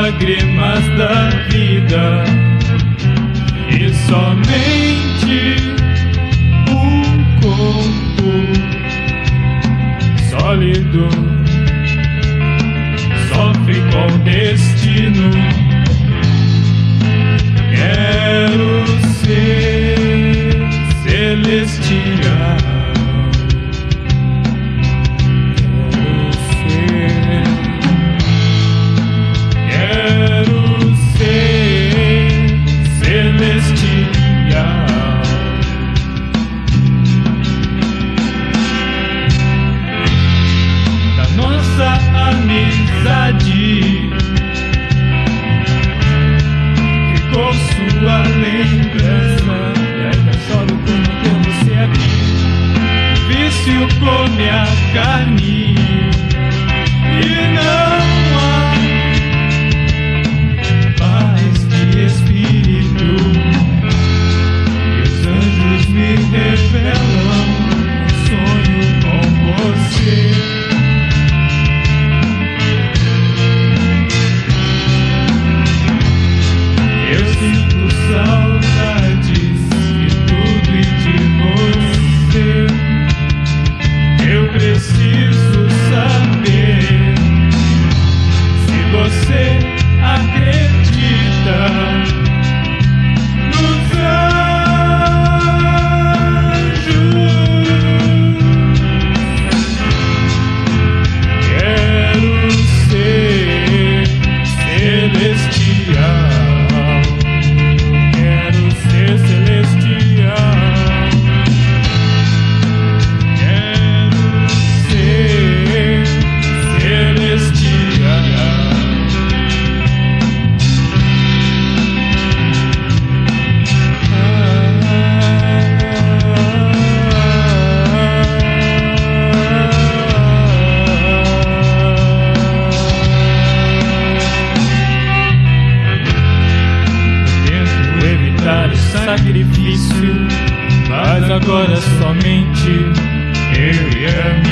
lágrimas da vida e somente um corpo sólido sofre com o destino. Quero ser celestial. Ficou sua lembrança e ainda choro por não ter você aqui. O vício come a carne e não há paz de espírito. E os anjos me revelam um sonho com você. Saudades de tudo e de você. Eu preciso saber se você acredita nos anjos. Quero ser celestial. Sacrifício, mas agora somente eu e a